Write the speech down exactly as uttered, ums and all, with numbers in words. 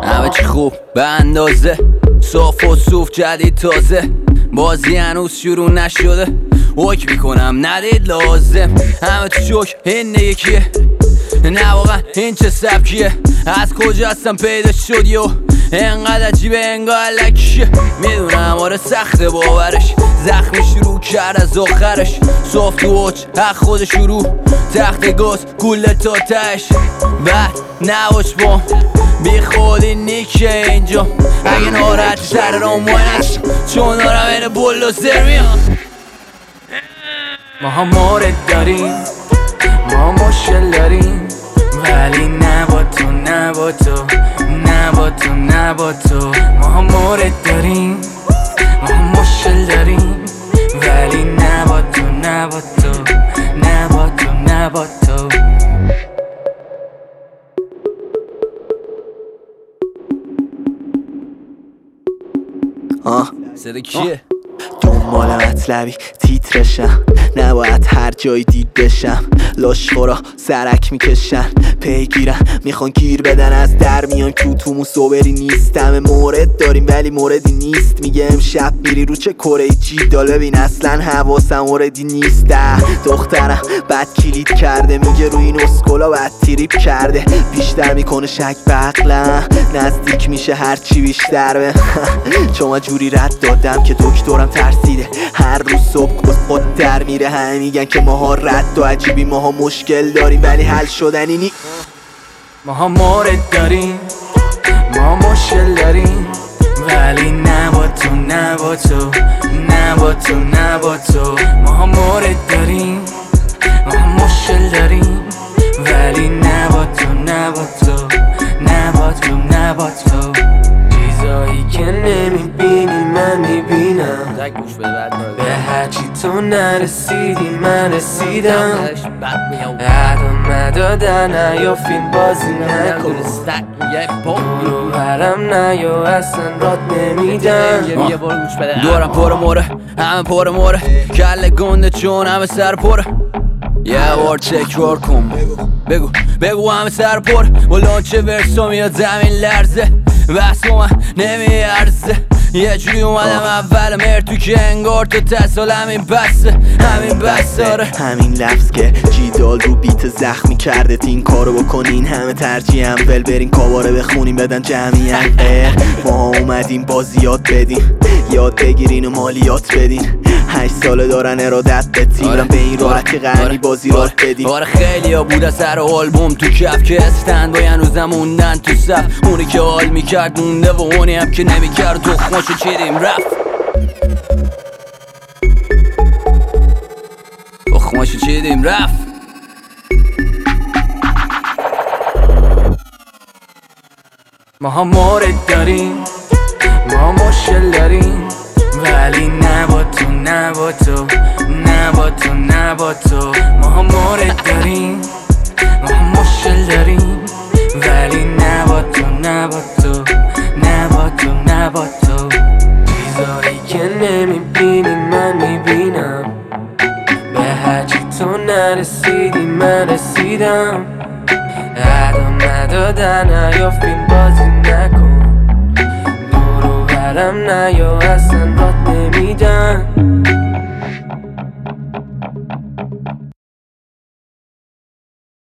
همه چی خوب به اندازه، صاف و صوف جدید تازه، بازی هنوز شروع نشده، حکم میکنم ندید لازم. همه تو شوک این یکیه، نه واقعا این چه سبکیه، از کجا هستم پیدا شد یو انقدر عجیبه انگار لکیه. میدونم آره سخته باورش، زخمی شروع کرد از آخرش، صاف تو اوچ حق خود شروع، تخت گاز کوله تا تش، بعد نواش بام بی خودی نیکه اینجا، اگه ناراحتی سر رام باینش چون دارم این بلوزر میام. ما هم مورد داریم، ما مشکل داریم، ولی نه با تو نه با تو نه با تو نه با تو. ما هم مورد داریم، ما هم مشکل داریم، ولی نه با تو نه با تو نه با تو نه با تو. آه صدا کیه؟ دنبال مطلبی تیترشم، نباید هر جایی دید بشم، لاشخورا سرک میکشن پیگیرن، میخوان گیر بدن از در میان تو تو صبری نیستم. مورد داریم ولی موردی نیست، میگه امشب میری رو چه کره جیدال، ببین اصلا حواسم موردی نیست. ده دخترم بد کلید کرده، میگه روی این اسکولا بد تریپ کرده، بیشتر میکنه شک به عقلم، نزدیک میشه هرچی بیشتر به چون من جوری رد دادم که دکترم ترسیده، هر روز صبح خود در میره. همه میگن که ماها رد و عجیبی، ماها مشکل داریم ولی حل شدنی نی. ما ها مورد داریم، ما مشکل داریم، ولی نه با تو نه با تو نه با تو نه با تو. ما ها مورد داریم، ما ها مشکل داریم، ولی نه با تو نه با تو نه با تو نه با تو. چیزایی که نمیبینی من میبینم، به هرچی تو نرسیدی من رسیدم، عدا مدادن نیا فیلم بازی نکن، دورو برم نیا اصلا راد نمیدم. دورم پر موره همه پر موره، کل گنده چون همه سر پره، یه بار تکرار کن بگو بگو همه سر پر، با لانچه ورسا میاد زمین لرزه، بس با من نمیارزه، یه جوری اومدم اول مر تو که انگار تو تصال همین بسه همین بسه. آره همین لفظ که جیدال رو بیت زخمی کرده، این کارو بکنین همه ترجیح هم ول برین کاباره بخونیم بدن جمعیت. ما اومدیم بازی یاد بدیم، یاد بگیرین و مالیات بدین، هشت ساله دارن ارادت به تیمم، به این راحتی قرنی بازی را بدین. آره خیلی ها بود از سر آلبوم تو کف که استند با هنوزم موندن تو صف، اونی که حال میکرد مونده و اونی هم که نمیکرد تخماشو چیدیم رفت، تخماشو چیدیم رفت. ما ها مورد داریم، ما مشکل داریم، ولی نه با تو نه با تو نه با تو نه با تو. ما ها مورد داریم، ما ها مشکل داریم، ولی نه با تو نه با تو نه با تو نه با تو. چیزایی که نمیبینی من میبینم، به هرچی تو نرسیدی من رسیدم، عدا مدادن نیا فیلم بازی نکن، دورو برم نیا اصلا